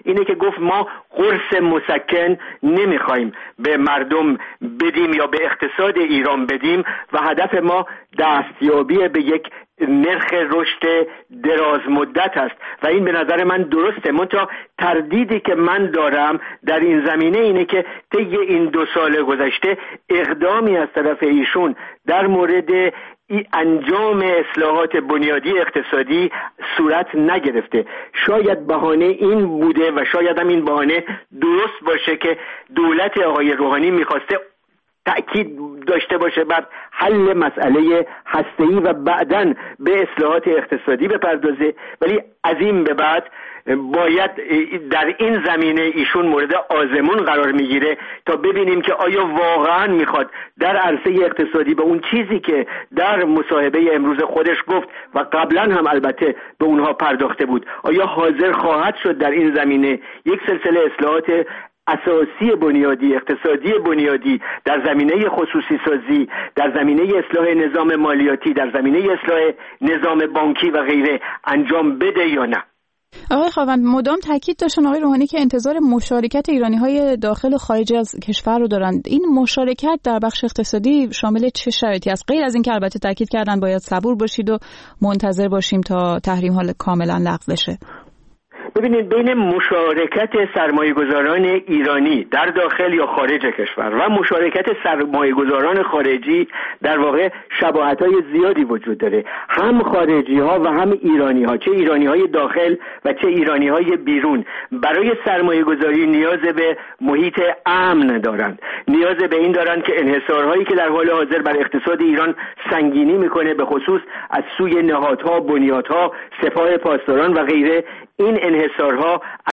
اینه که گفت ما قرص مسکن نمیخوایم به مردم بدیم یا به اقتصاد ایران بدیم و هدف ما دستیابی به یک نرخ رشد دراز مدت است و این به نظر من درسته. منتها تردیدی که من دارم در این زمینه اینه که طی این 2 سال گذشته اقدامی از طرف ایشون در مورد انجام اصلاحات بنیادی اقتصادی صورت نگرفته. شاید بهانه این بوده و شاید هم این بهانه درست باشه که دولت آقای روحانی میخواسته تأکید داشته باشه بر حل مسئله هسته‌ای و بعداً به اصلاحات اقتصادی بپردازه، ولی از این به بعد باید در این زمینه ایشون مورد آزمون قرار میگیره تا ببینیم که آیا واقعاً میخواد در عرصه اقتصادی به اون چیزی که در مصاحبه امروز خودش گفت و قبلا هم البته به اونها پرداخته بود، آیا حاضر خواهد شد در این زمینه یک سلسله اصلاحات اساسی بنیادی اقتصادی بنیادی در زمینه خصوصی سازی، در زمینه اصلاح نظام مالیاتی، در زمینه اصلاح نظام بانکی و غیره انجام بده یا نه؟ آقای خاوند مدام تاکید داشتن آقای روحانی که انتظار مشارکت ایرانی‌های داخل و خارج از کشور رو دارند. این مشارکت در بخش اقتصادی شامل چه شرایطی است؟ غیر از این که البته تاکید کردن باید صبور باشید و منتظر باشیم تا تحریم‌ها کاملا لغو بشه. ببینید، بین مشارکت سرمایه‌گذاران ایرانی در داخل یا خارج کشور و مشارکت سرمایه‌گذاران خارجی در واقع شباهت‌های زیادی وجود داره. هم خارجی‌ها و هم ایرانی‌ها، چه ایرانی‌های داخل و چه ایرانی‌های بیرون، برای سرمایه‌گذاری نیاز به محیط امن دارند. نیاز به این دارند که انحصارهایی که در حال حاضر بر اقتصاد ایران سنگینی می‌کنه، به خصوص از سوی نهادها، بنیادها، سپاه پاسداران و غیره، این انحصارها